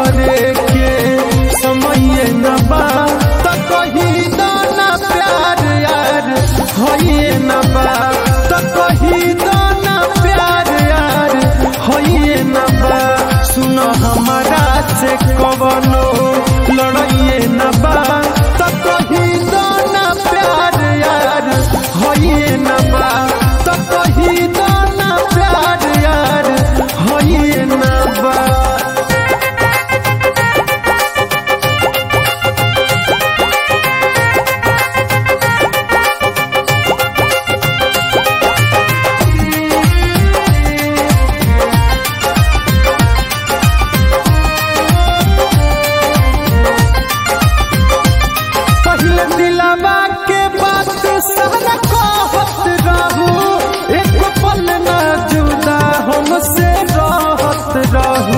करे के समय न बा त कही दाना प्यार यार होइए न बा त कही दाना प्यार यार होइए न बा। सुन हमारा से कवनो लड़ाइए न बा त कही दाना प्यार यार होइए न बा त कही दाना प्यार यार होइए न बा। दिलवा के बात सारा कहत रहू एक पल न जुदा हमसे रहत रहू।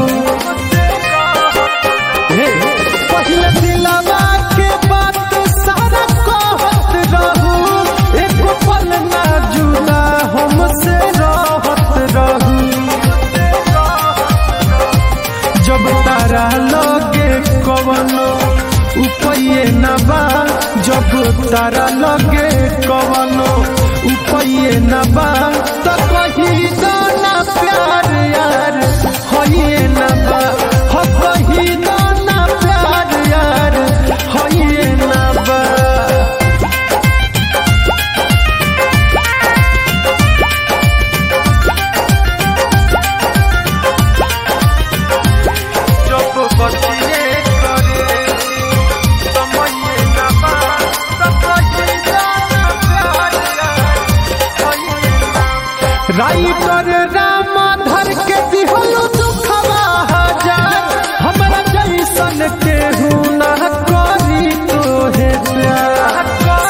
पहले दिलवा के बात सारा कहत रहू एक पल न जुदा हमसे रहत रहू। जब तारा लगे कवनो उपाय न बा जब तारा लगे कवनो उपाय न बा त कही दाना प्यार यार होइए न बा हो कही दाना प्यार यार होइए न बा। जब बतिए राइटर राम धर के दिहलो दुखवा हजार हमरा जैसन केहू ना करी तोहे प्यार।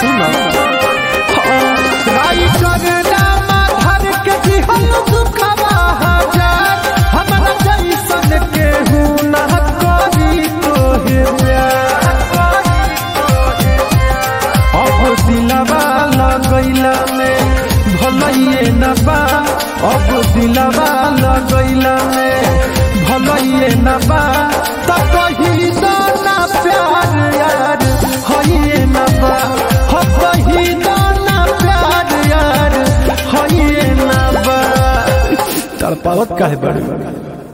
राइटर राम धर के दिहलो दुखवा हजार हमरा जैसन केहू ना करी तोहे प्यार। अब दिलवा लगैला में भलइए न बा अब दिलवा लगैला में भलइए न बा त कही दाना प्यार यार होइए न बा हो कही दाना प्यार यार होइए न बा। तड़पावत काहे बड़े